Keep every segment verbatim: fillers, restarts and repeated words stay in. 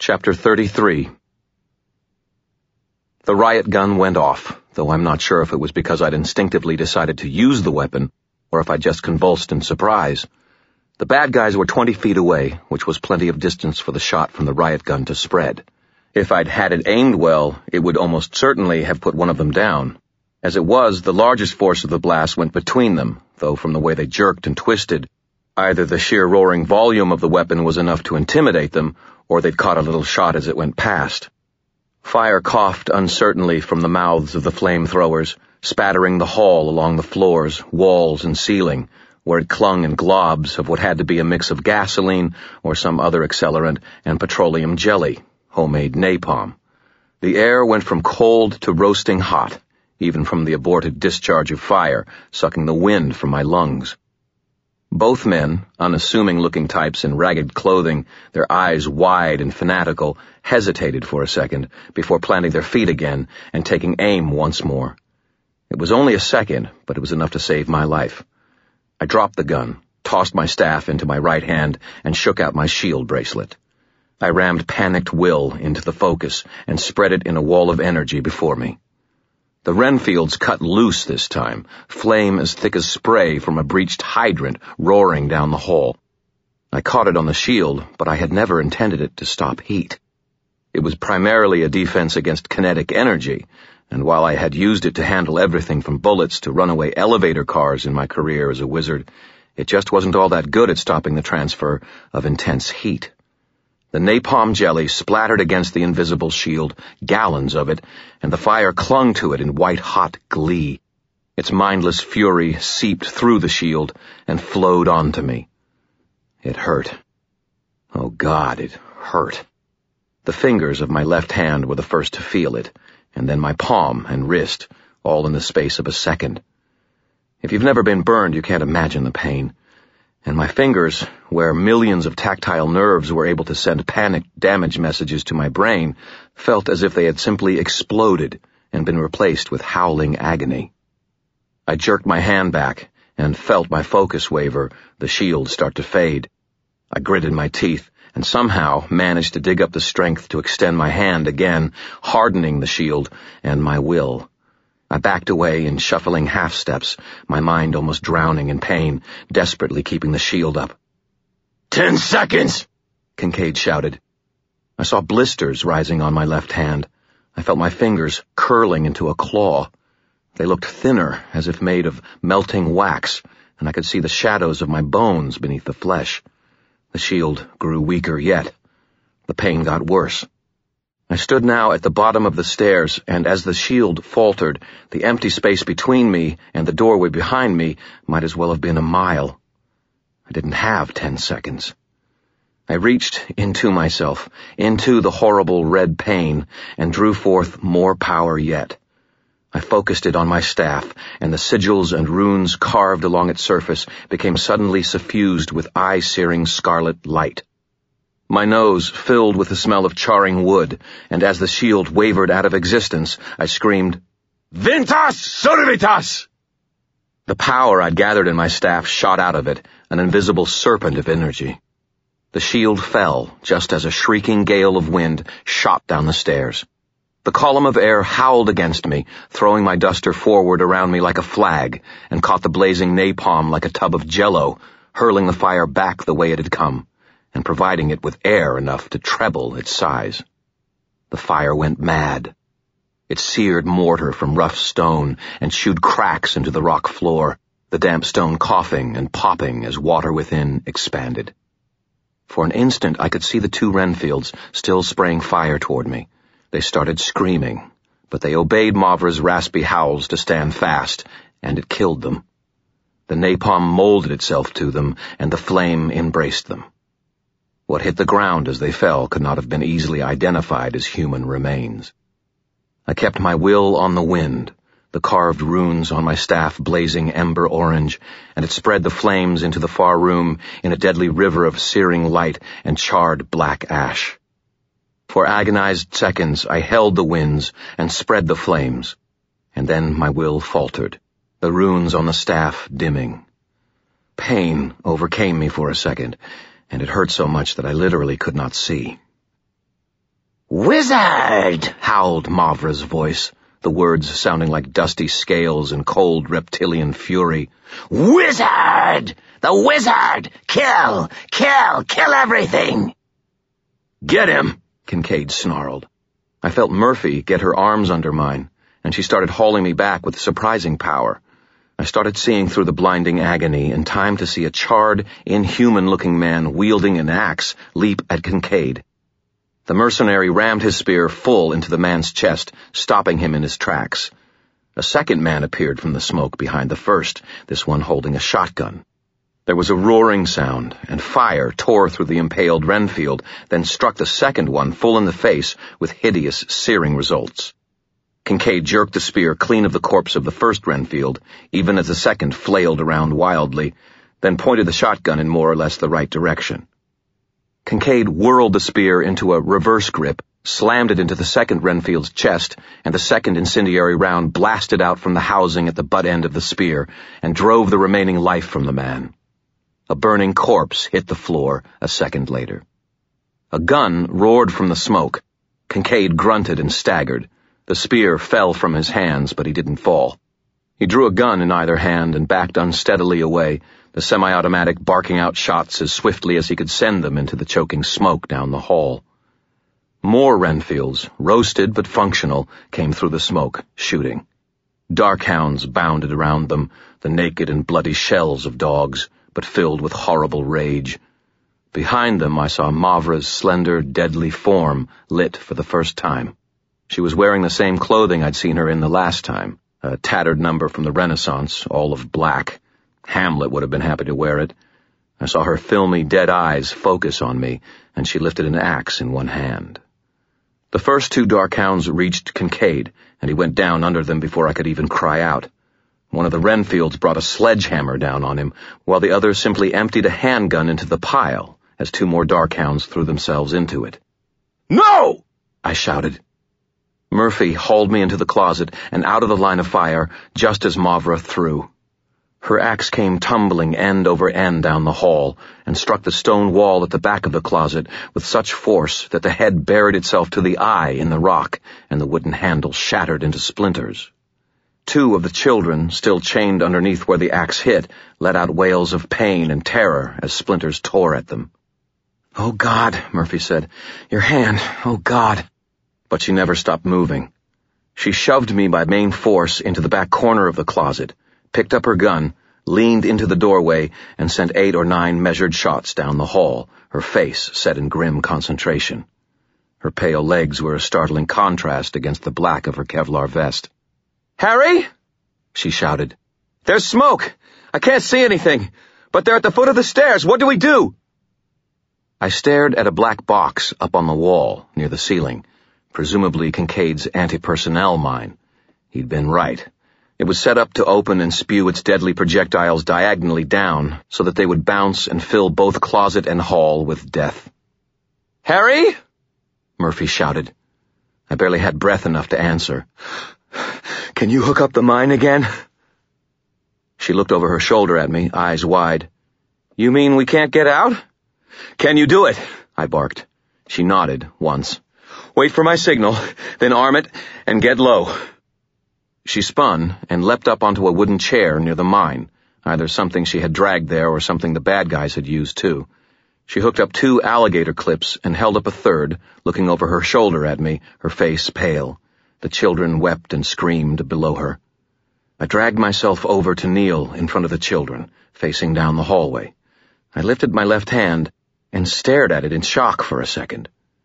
Chapter thirty-three. The riot gun went off, though I'm not sure if it was because I'd instinctively decided to use the weapon, or if I just convulsed in surprise. The bad guys were twenty feet away, which was plenty of distance for the shot from the riot gun to spread. If I'd had it aimed well, it would almost certainly have put one of them down. As it was, the largest force of the blast went between them, though from the way they jerked and twisted, either the sheer roaring volume of the weapon was enough to intimidate them, or they'd caught a little shot as it went past. Fire coughed uncertainly from the mouths of the flamethrowers, spattering the hall along the floors, walls, and ceiling, where it clung in globs of what had to be a mix of gasoline or some other accelerant and petroleum jelly, homemade napalm. The air went from cold to roasting hot, even from the aborted discharge of fire, sucking the wind from my lungs. Both men, unassuming-looking types in ragged clothing, their eyes wide and fanatical, hesitated for a second before planting their feet again and taking aim once more. It was only a second, but it was enough to save my life. I dropped the gun, tossed my staff into my right hand, and shook out my shield bracelet. I rammed panicked will into the focus and spread it in a wall of energy before me. The Renfields cut loose this time, flame as thick as spray from a breached hydrant roaring down the hall. I caught it on the shield, but I had never intended it to stop heat. It was primarily a defense against kinetic energy, and while I had used it to handle everything from bullets to runaway elevator cars in my career as a wizard, it just wasn't all that good at stopping the transfer of intense heat. The napalm jelly splattered against the invisible shield, gallons of it, and the fire clung to it in white-hot glee. Its mindless fury seeped through the shield and flowed onto me. It hurt. Oh, God, it hurt. The fingers of my left hand were the first to feel it, and then my palm and wrist, all in the space of a second. If you've never been burned, you can't imagine the pain. And my fingers, where millions of tactile nerves were able to send panicked damage messages to my brain, felt as if they had simply exploded and been replaced with howling agony. I jerked my hand back and felt my focus waver, the shield start to fade. I gritted my teeth and somehow managed to dig up the strength to extend my hand again, hardening the shield and my will. I backed away in shuffling half-steps, my mind almost drowning in pain, desperately keeping the shield up. Ten seconds! Kincaid shouted. I saw blisters rising on my left hand. I felt my fingers curling into a claw. They looked thinner, as if made of melting wax, and I could see the shadows of my bones beneath the flesh. The shield grew weaker yet. The pain got worse. I stood now at the bottom of the stairs, and as the shield faltered, the empty space between me and the doorway behind me might as well have been a mile. I didn't have ten seconds. I reached into myself, into the horrible red pain, and drew forth more power yet. I focused it on my staff, and the sigils and runes carved along its surface became suddenly suffused with eye-searing scarlet light. My nose filled with the smell of charring wood, and as the shield wavered out of existence, I screamed, "Ventas Servitas!" The power I'd gathered in my staff shot out of it, an invisible serpent of energy. The shield fell just as a shrieking gale of wind shot down the stairs. The column of air howled against me, throwing my duster forward around me like a flag, and caught the blazing napalm like a tub of jello, hurling the fire back the way it had come, and providing it with air enough to treble its size. The fire went mad. It seared mortar from rough stone and chewed cracks into the rock floor, the damp stone coughing and popping as water within expanded. For an instant I could see the two Renfields still spraying fire toward me. They started screaming, but they obeyed Mavra's raspy howls to stand fast, and it killed them. The napalm molded itself to them, and the flame embraced them. What hit the ground as they fell could not have been easily identified as human remains. I kept my will on the wind, the carved runes on my staff blazing ember orange, and it spread the flames into the far room in a deadly river of searing light and charred black ash. For agonized seconds I held the winds and spread the flames, and then my will faltered, the runes on the staff dimming. Pain overcame me for a second, and it hurt so much that I literally could not see. "Wizard!" howled Mavra's voice, the words sounding like dusty scales and cold reptilian fury. "Wizard! The wizard! Kill! Kill! Kill everything!" "Get him!" Kincaid snarled. I felt Murphy get her arms under mine, and she started hauling me back with surprising power. I started seeing through the blinding agony in time to see a charred, inhuman-looking man wielding an axe leap at Kincaid. The mercenary rammed his spear full into the man's chest, stopping him in his tracks. A second man appeared from the smoke behind the first, this one holding a shotgun. There was a roaring sound, and fire tore through the impaled Renfield, then struck the second one full in the face with hideous, searing results. Kincaid jerked the spear clean of the corpse of the first Renfield, even as the second flailed around wildly, then pointed the shotgun in more or less the right direction. Kincaid whirled the spear into a reverse grip, slammed it into the second Renfield's chest, and the second incendiary round blasted out from the housing at the butt end of the spear and drove the remaining life from the man. A burning corpse hit the floor a second later. A gun roared from the smoke. Kincaid grunted and staggered. The spear fell from his hands, but he didn't fall. He drew a gun in either hand and backed unsteadily away, the semi-automatic barking out shots as swiftly as he could send them into the choking smoke down the hall. More Renfields, roasted but functional, came through the smoke, shooting. Darkhounds bounded around them, the naked and bloody shells of dogs, but filled with horrible rage. Behind them I saw Mavra's slender, deadly form lit for the first time. She was wearing the same clothing I'd seen her in the last time, a tattered number from the Renaissance, all of black. Hamlet would have been happy to wear it. I saw her filmy, dead eyes focus on me, and she lifted an axe in one hand. The first two Darkhounds reached Kincaid, and he went down under them before I could even cry out. One of the Renfields brought a sledgehammer down on him, while the other simply emptied a handgun into the pile as two more Darkhounds threw themselves into it. "No!" I shouted. Murphy hauled me into the closet and out of the line of fire just as Mavra threw. Her axe came tumbling end over end down the hall and struck the stone wall at the back of the closet with such force that the head buried itself to the eye in the rock and the wooden handle shattered into splinters. Two of the children, still chained underneath where the axe hit, let out wails of pain and terror as splinters tore at them. "Oh, God," Murphy said. "Your hand, oh, God." But she never stopped moving. She shoved me by main force into the back corner of the closet, picked up her gun, leaned into the doorway, and sent eight or nine measured shots down the hall, her face set in grim concentration. Her pale legs were a startling contrast against the black of her Kevlar vest. "Harry?" she shouted. "There's smoke! I can't see anything, but they're at the foot of the stairs. What do we do?" I stared at a black box up on the wall, near the ceiling, presumably Kincaid's anti-personnel mine. He'd been right. It was set up to open and spew its deadly projectiles diagonally down so that they would bounce and fill both closet and hall with death. "Harry?" Murphy shouted. I barely had breath enough to answer. "Can you hook up the mine again?" She looked over her shoulder at me, eyes wide. "You mean we can't get out?" "Can you do it?" I barked. She nodded once. "Wait for my signal, then arm it and get low." She spun and leapt up onto a wooden chair near the mine, either something she had dragged there or something the bad guys had used too. She hooked up two alligator clips and held up a third, looking over her shoulder at me, her face pale. The children wept and screamed below her. I dragged myself over to kneel in front of the children, facing down the hallway. I lifted my left hand and stared at it in shock for a second.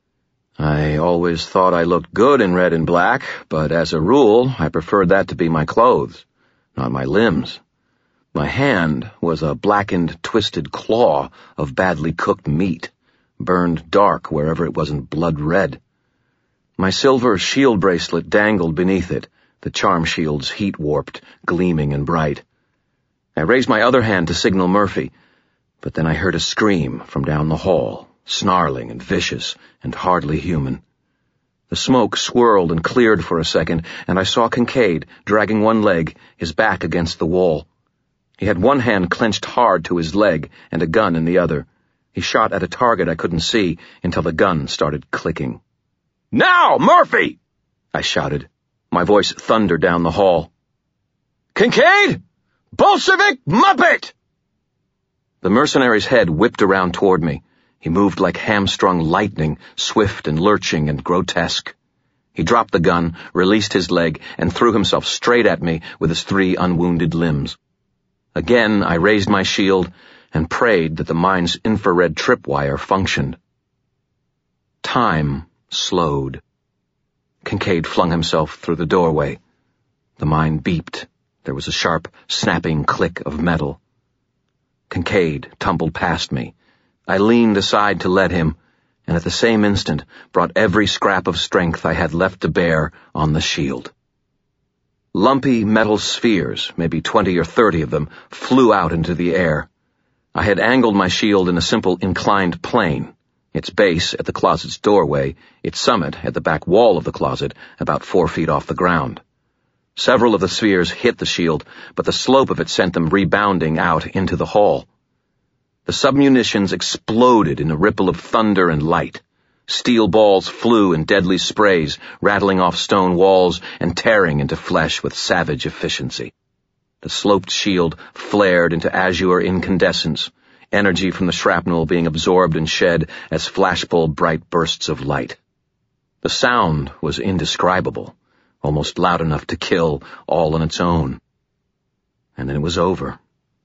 I always thought I looked good in red and black, but as a rule, I preferred that to be my clothes, not my limbs. My hand was a blackened, twisted claw of badly cooked meat, burned dark wherever it wasn't blood red. My silver shield bracelet dangled beneath it, the charm shields heat-warped, gleaming and bright. I raised my other hand to signal Murphy, but then I heard a scream from down the hall, snarling and vicious and hardly human. The smoke swirled and cleared for a second, and I saw Kincaid dragging one leg, his back against the wall. He had one hand clenched hard to his leg and a gun in the other. He shot at a target I couldn't see until the gun started clicking. "Now, Murphy!" I shouted. My voice thundered down the hall. "Kincaid! Bolshevik Muppet!" The mercenary's head whipped around toward me. He moved like hamstrung lightning, swift and lurching and grotesque. He dropped the gun, released his leg, and threw himself straight at me with his three unwounded limbs. Again I raised my shield and prayed that the mine's infrared tripwire functioned. Time slowed. Kincaid flung himself through the doorway. The mine beeped. There was a sharp, snapping click of metal. Kincaid tumbled past me. I leaned aside to let him, and at the same instant brought every scrap of strength I had left to bear on the shield. Lumpy metal spheres, maybe twenty or thirty of them, flew out into the air. I had angled my shield in a simple inclined plane, its base at the closet's doorway, its summit at the back wall of the closet, about four feet off the ground. Several of the spheres hit the shield, but the slope of it sent them rebounding out into the hall. The submunitions exploded in a ripple of thunder and light. Steel balls flew in deadly sprays, rattling off stone walls and tearing into flesh with savage efficiency. The sloped shield flared into azure incandescence, energy from the shrapnel being absorbed and shed as flashbulb-bright bursts of light. The sound was indescribable, almost loud enough to kill all on its own. And then it was over.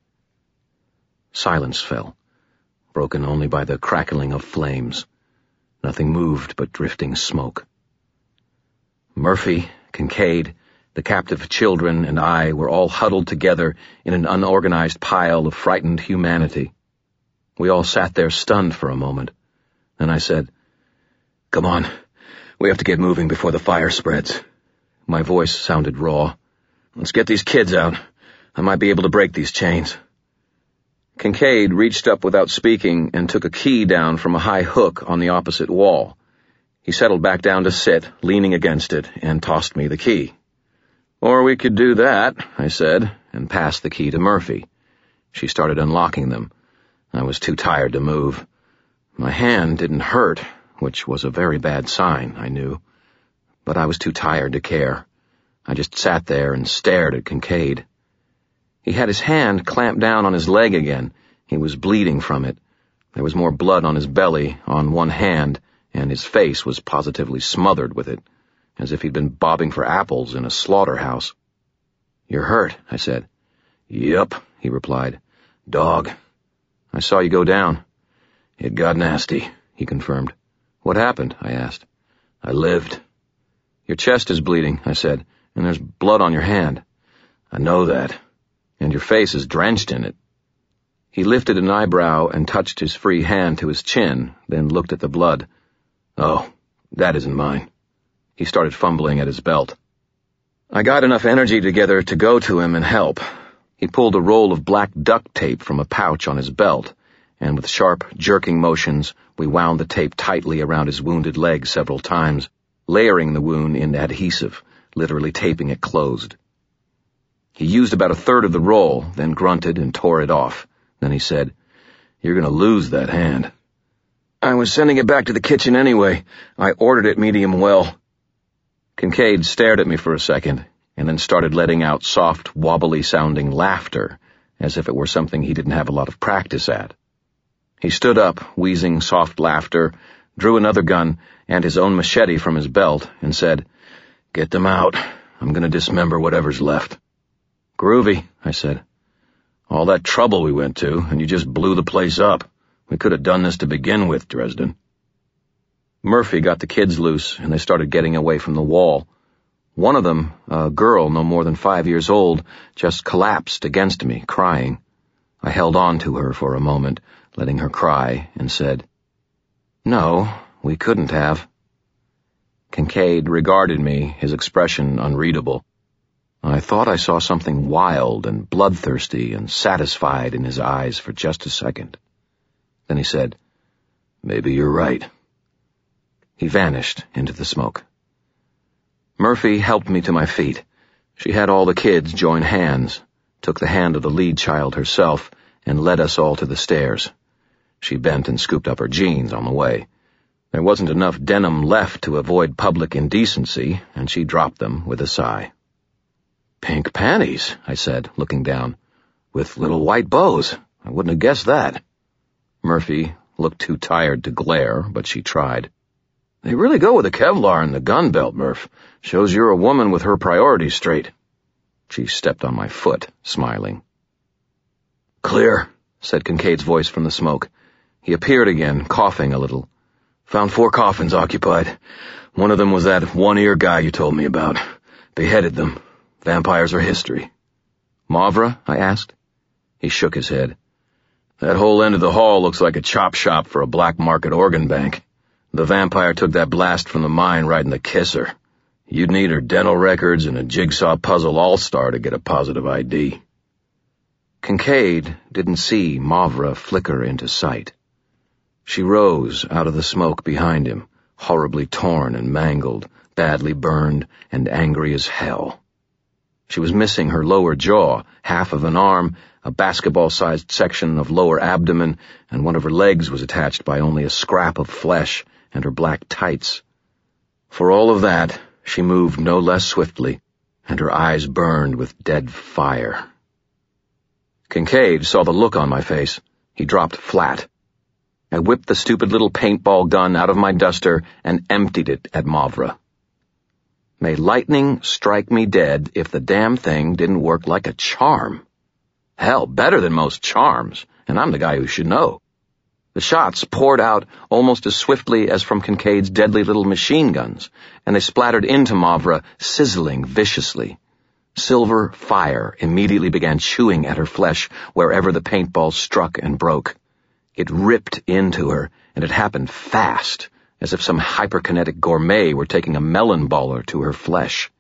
Silence fell, broken only by the crackling of flames. Nothing moved but drifting smoke. Murphy, Kincaid, the captive children, and I were all huddled together in an unorganized pile of frightened humanity. We all sat there stunned for a moment. Then I said, "Come on, we have to get moving before the fire spreads." My voice sounded raw. "Let's get these kids out. I might be able to break these chains." Kincaid reached up without speaking and took a key down from a high hook on the opposite wall. He settled back down to sit, leaning against it, and tossed me the key. "Or we could do that," I said, and passed the key to Murphy. She started unlocking them. I was too tired to move. My hand didn't hurt, which was a very bad sign, I knew. But I was too tired to care. I just sat there and stared at Kincaid. He had his hand clamped down on his leg again. He was bleeding from it. There was more blood on his belly, on one hand, and his face was positively smothered with it, as if he'd been bobbing for apples in a slaughterhouse. "You're hurt," I said. "Yup," he replied. "Dog. I saw you go down." "It got nasty," he confirmed. "What happened?" I asked. "I lived." "Your chest is bleeding," I said, "and there's blood on your hand." "I know that. And your face is drenched in it." He lifted an eyebrow and touched his free hand to his chin, then looked at the blood. "Oh, that isn't mine." He started fumbling at his belt. I got enough energy together to go to him and help. He pulled a roll of black duct tape from a pouch on his belt, and with sharp, jerking motions, we wound the tape tightly around his wounded leg several times, layering the wound in adhesive, literally taping it closed. He used about a third of the roll, then grunted and tore it off. Then he said, "You're going to lose that hand." "I was sending it back to the kitchen anyway. I ordered it medium well." Kincaid stared at me for a second, and then started letting out soft, wobbly-sounding laughter, as if it were something he didn't have a lot of practice at. He stood up, wheezing soft laughter, drew another gun and his own machete from his belt, and said, "Get them out. I'm going to dismember whatever's left." "Groovy," I said. "All that trouble we went to, and you just blew the place up. We could have done this to begin with, Dresden." Murphy got the kids loose, and they started getting away from the wall. One of them, a girl no more than five years old, just collapsed against me, crying. I held on to her for a moment, letting her cry, and said, "No, we couldn't have." Kincaid regarded me, his expression unreadable. I thought I saw something wild and bloodthirsty and satisfied in his eyes for just a second. Then he said, "Maybe you're right." He vanished into the smoke. Murphy helped me to my feet. She had all the kids join hands, took the hand of the lead child herself, and led us all to the stairs. She bent and scooped up her jeans on the way. There wasn't enough denim left to avoid public indecency, and she dropped them with a sigh. "Pink panties," I said, looking down. "With little white bows. I wouldn't have guessed that." Murphy looked too tired to glare, but she tried. "They really go with the Kevlar and the gun belt, Murph. Shows you're a woman with her priorities straight." She stepped on my foot, smiling. "Clear," said Kincaid's voice from the smoke. He appeared again, coughing a little. "Found four coffins occupied. One of them was that one-ear guy you told me about. Beheaded them. Vampires are history." "Mavra?" I asked. He shook his head. "That whole end of the hall looks like a chop shop for a black market organ bank. The vampire took that blast from the mine right in the kisser. You'd need her dental records and a jigsaw puzzle all-star to get a positive I D." Kincaid didn't see Mavra flicker into sight. She rose out of the smoke behind him, horribly torn and mangled, badly burned, and angry as hell. She was missing her lower jaw, half of an arm, a basketball-sized section of lower abdomen, and one of her legs was attached by only a scrap of flesh and her black tights. For all of that, she moved no less swiftly, and her eyes burned with dead fire. Kincaid saw the look on my face. He dropped flat. I whipped the stupid little paintball gun out of my duster and emptied it at Mavra. May lightning strike me dead if the damn thing didn't work like a charm. Hell, better than most charms, and I'm the guy who should know. The shots poured out almost as swiftly as from Kincaid's deadly little machine guns, and they splattered into Mavra, sizzling viciously. Silver fire immediately began chewing at her flesh wherever the paintball struck and broke. It ripped into her, and it happened fast, as if some hyperkinetic gourmet were taking a melon baller to her flesh.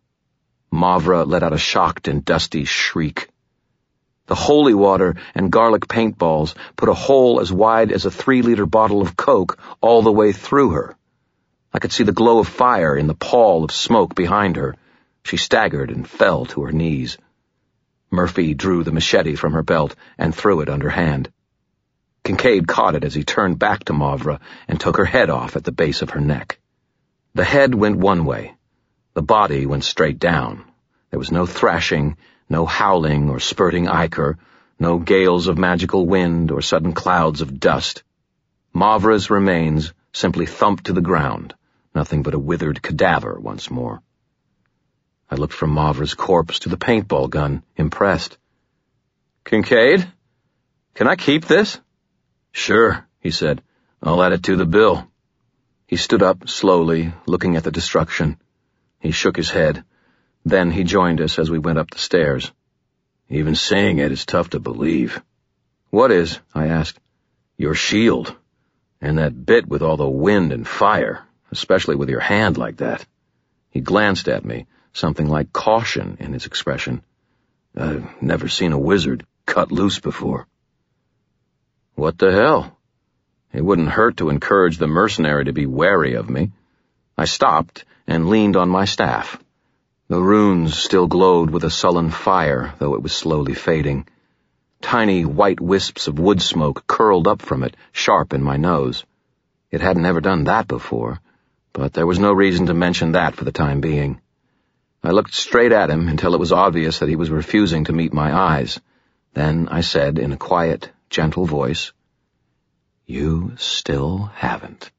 Mavra let out a shocked and dusty shriek. The holy water and garlic paintballs put a hole as wide as a three-liter bottle of Coke all the way through her. I could see the glow of fire in the pall of smoke behind her. She staggered and fell to her knees. Murphy drew the machete from her belt and threw it underhand. Kincaid caught it as he turned back to Mavra and took her head off at the base of her neck. The head went one way. The body went straight down. There was no thrashing, no howling or spurting ichor, no gales of magical wind or sudden clouds of dust. Mavra's remains simply thumped to the ground, nothing but a withered cadaver once more. I looked from Mavra's corpse to the paintball gun, impressed. "Kincaid, can I keep this?" "Sure," he said. "I'll add it to the bill." He stood up slowly, looking at the destruction. He shook his head. Then he joined us as we went up the stairs. "Even saying it is tough to believe." "What is?" I asked. "Your shield. And that bit with all the wind and fire, especially with your hand like that." He glanced at me, something like caution in his expression. "I've never seen a wizard cut loose before." "What the hell? It wouldn't hurt to encourage the mercenary to be wary of me." I stopped and leaned on my staff. The runes still glowed with a sullen fire, though it was slowly fading. Tiny white wisps of wood smoke curled up from it, sharp in my nose. It hadn't ever done that before, but there was no reason to mention that for the time being. I looked straight at him until it was obvious that he was refusing to meet my eyes. Then I said in a quiet, gentle voice, "You still haven't."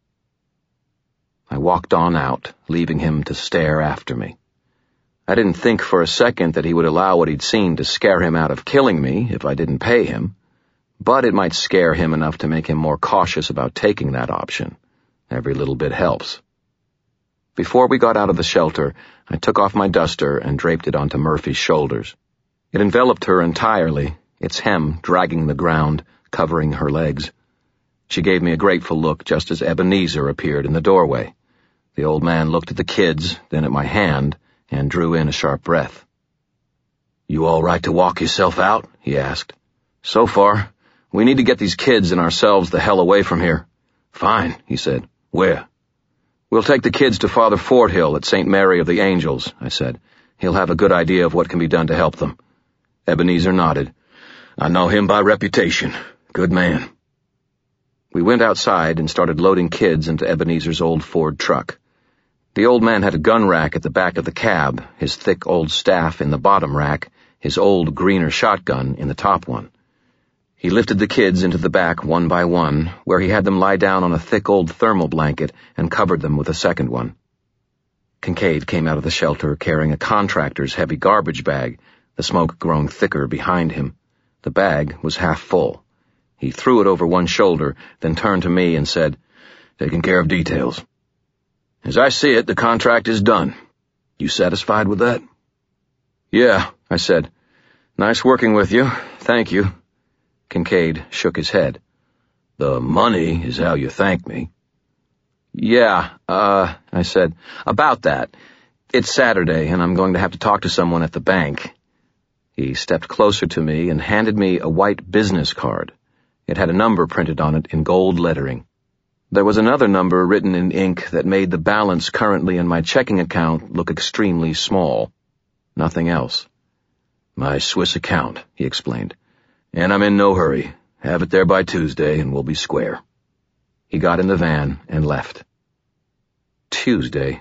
I walked on out, leaving him to stare after me. I didn't think for a second that he would allow what he'd seen to scare him out of killing me if I didn't pay him, but it might scare him enough to make him more cautious about taking that option. Every little bit helps. Before we got out of the shelter, I took off my duster and draped it onto Murphy's shoulders. It enveloped her entirely, its hem dragging the ground, covering her legs. She gave me a grateful look just as Ebenezer appeared in the doorway. The old man looked at the kids, then at my hand, and drew in a sharp breath. "You all right to walk yourself out?" he asked. "So far. We need to get these kids and ourselves the hell away from here." "Fine," he said. "Where?" "We'll take the kids to Father Forthill at Saint Mary of the Angels," I said. "He'll have a good idea of what can be done to help them." Ebenezer nodded. "I know him by reputation. Good man." We went outside and started loading kids into Ebenezer's old Ford truck. The old man had a gun rack at the back of the cab, his thick old staff in the bottom rack, his old greener shotgun in the top one. He lifted the kids into the back one by one, where he had them lie down on a thick old thermal blanket and covered them with a second one. Kincaid came out of the shelter carrying a contractor's heavy garbage bag, the smoke growing thicker behind him. The bag was half full. He threw it over one shoulder, then turned to me and said, "Taking care of details. As I see it, the contract is done. You satisfied with that?" "Yeah," I said. "Nice working with you. Thank you." Kincaid shook his head. "The money is how you thank me." "Yeah, uh, I said, about that. It's Saturday, and I'm going to have to talk to someone at the bank." He stepped closer to me and handed me a white business card. It had a number printed on it in gold lettering. There was another number written in ink that made the balance currently in my checking account look extremely small. Nothing else. "My Swiss account," he explained. "And I'm in no hurry. Have it there by Tuesday and we'll be square." He got in the van and left. Tuesday.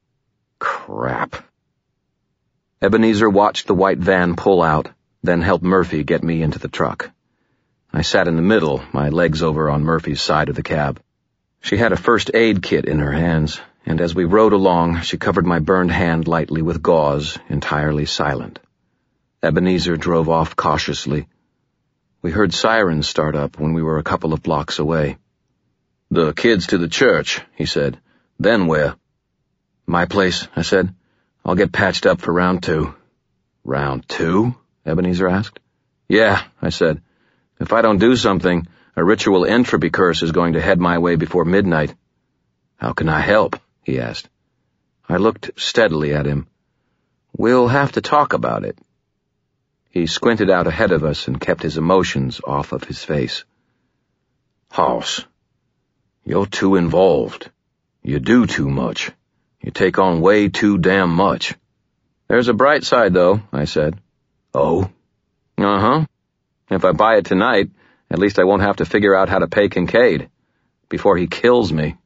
Crap. Ebenezer watched the white van pull out, then helped Murphy get me into the truck. I sat in the middle, my legs over on Murphy's side of the cab. She had a first aid kit in her hands, and as we rode along, she covered my burned hand lightly with gauze, entirely silent. Ebenezer drove off cautiously. We heard sirens start up when we were a couple of blocks away. "The kids to the church," he said. "Then where?" "My place," I said. "I'll get patched up for round two." "Round two?" Ebenezer asked. "Yeah," I said. "If I don't do something, a ritual entropy curse is going to head my way before midnight." "How can I help?" he asked. I looked steadily at him. "We'll have to talk about it." He squinted out ahead of us and kept his emotions off of his face. "Hoss, you're too involved. You do too much. You take on way too damn much." "There's a bright side, though," I said. "Oh?" "Uh-huh. If I buy it tonight, at least I won't have to figure out how to pay Kincaid before he kills me."